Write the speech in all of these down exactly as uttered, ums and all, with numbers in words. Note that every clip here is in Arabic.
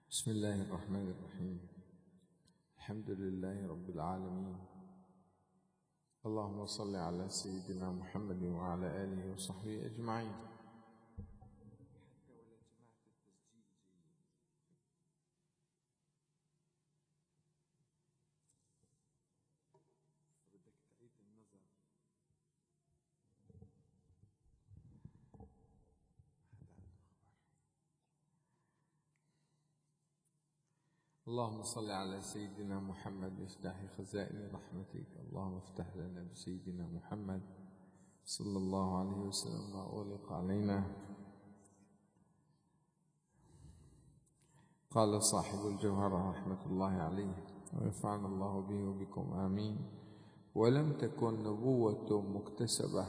بسم الله الرحمن الرحيم. الحمد لله رب العالمين. اللهم صل على سيدنا محمد وعلى آله وصحبه أجمعين. اللهم صل على سيدنا محمد مفتاح خزائن رحمتك. اللهم افتح لنا بسيدنا محمد صلى الله عليه وسلم ما أغلق علينا. قال صاحب الجوهرة رحمة الله عليه ونفعنا الله به وبكم آمين. ولم تكن نبوة مكتسبة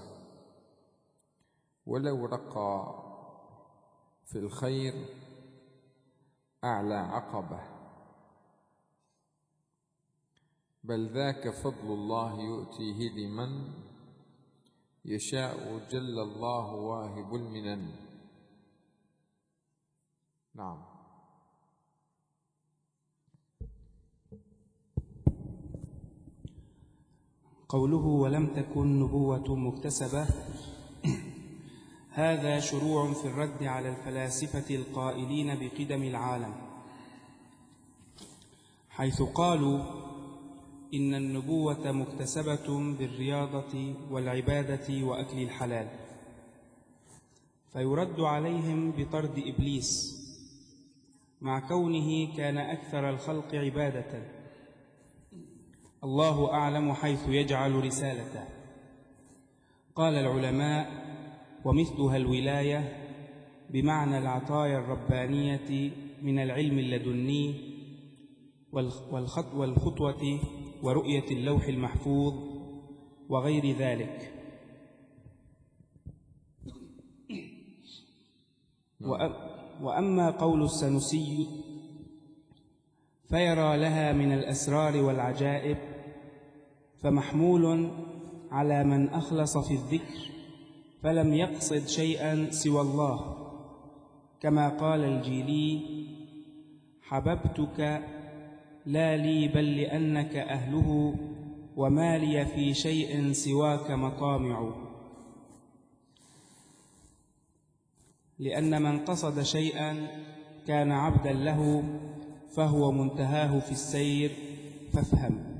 ولو رقى في الخير أعلى عقبة، بل ذاك فضل الله يؤتيه لمن يشاء جل الله واهب المنن. نعم. قوله ولم تكن نبوة مكتسبة هذا شروع في الرد على الفلاسفة القائلين بقدم العالم، حيث قالوا إن النبوة مكتسبة بالرياضة والعبادة وأكل الحلال، فيرد عليهم بطرد إبليس مع كونه كان أكثر الخلق عبادة، الله أعلم حيث يجعل رسالته. قال العلماء: ومثلها الولاية بمعنى العطايا الربانية من العلم اللدني والخطوة ورؤية اللوح المحفوظ وغير ذلك. وأما قول السنوسي فيرى لها من الأسرار والعجائب، فمحمول على من أخلص في الذكر فلم يقصد شيئا سوى الله، كما قال الجيلي: حببتك لا لي بل لأنك أهله، وما لي في شيء سواك مطامع. لأن من قصد شيئا كان عبدا له، فهو منتهاه في السير، فافهم.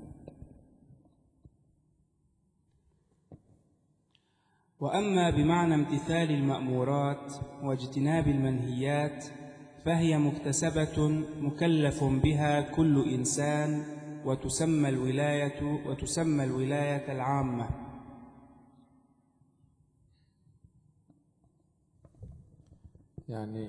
وأما بمعنى امتثال المأمورات واجتناب المنهيات فهي مكتسبة مكلف بها كل إنسان، وتسمى الولاية وتسمى الولاية العامة. يعني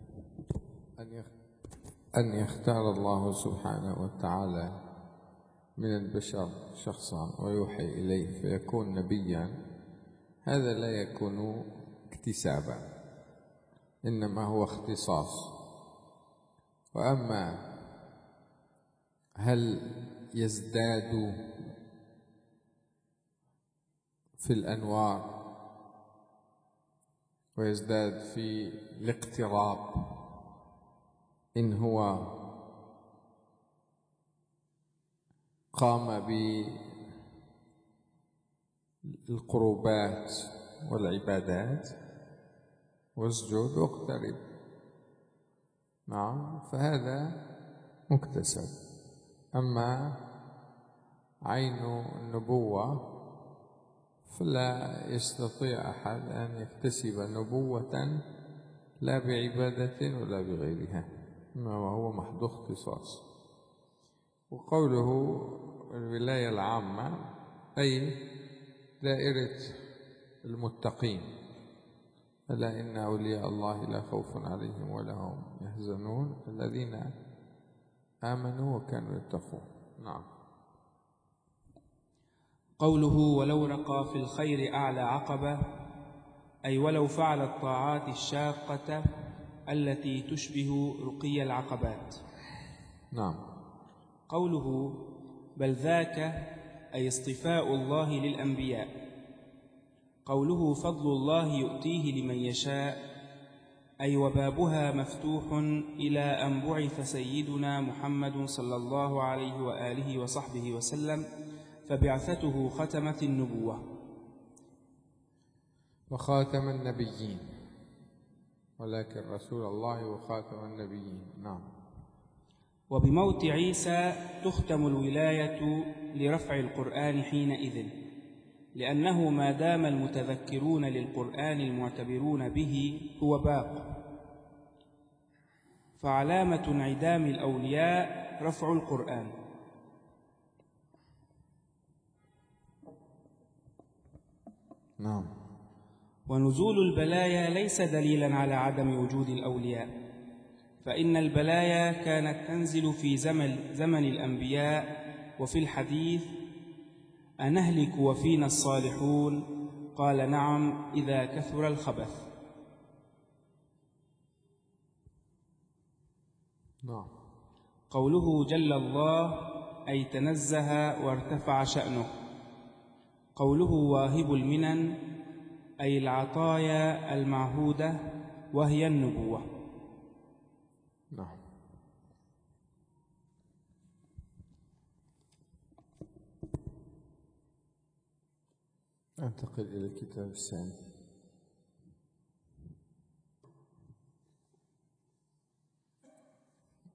أن يختار الله سبحانه وتعالى من البشر شخصا ويوحي إليه فيكون نبيا، هذا لا يكون اكتسابا، إنما هو اختصاص. وأما هل يزداد في الأنوار ويزداد في الاقتراب إن هو قام بالقربات والعبادات واسجد واقترب، نعم، فهذا مكتسب. أما عين النبوة فلا يستطيع أحد أن يكتسب نبوة لا بعبادة ولا بغيرها، إنما هو محض اختصاص. وقوله الولاية العامة أي دائرة المتقين، ألا إن أولياء الله لا خوف عليهم ولا هم يحزنون الذين آمنوا وكانوا يتقون. نعم. قوله ولو رقى في الخير أعلى عقبة، أي ولو فعل الطاعات الشاقة التي تشبه رقي العقبات. نعم. قوله بل ذاك أي اصطفاء الله للأنبياء. قوله فضل الله يؤتيه لمن يشاء، أي وبابها مفتوح إلى أن بعث سيدنا محمد صلى الله عليه وآله وصحبه وسلم، فبعثته ختمت النبوة وخاتم النبيين، ولكن رسول الله وخاتم النبيين. نعم. وبموت عيسى تختم الولاية لرفع القرآن حينئذ، لأنه ما دام المتذكرون للقرآن المعتبرون به هو باق، فعلامة انعدام الأولياء رفع القرآن. نعم. ونزول البلايا ليس دليلا على عدم وجود الأولياء، فإن البلايا كانت تنزل في زمن, زمن الأنبياء. وفي الحديث: أنهلك وفينا الصالحون؟ قال: نعم، إذا كثر الخبث. نعم. قوله جل الله أي تنزه وارتفع شأنه. قوله واهب المنن أي العطايا المعهودة وهي النبوة. نعم. أنتقل إلى الكتاب الثاني.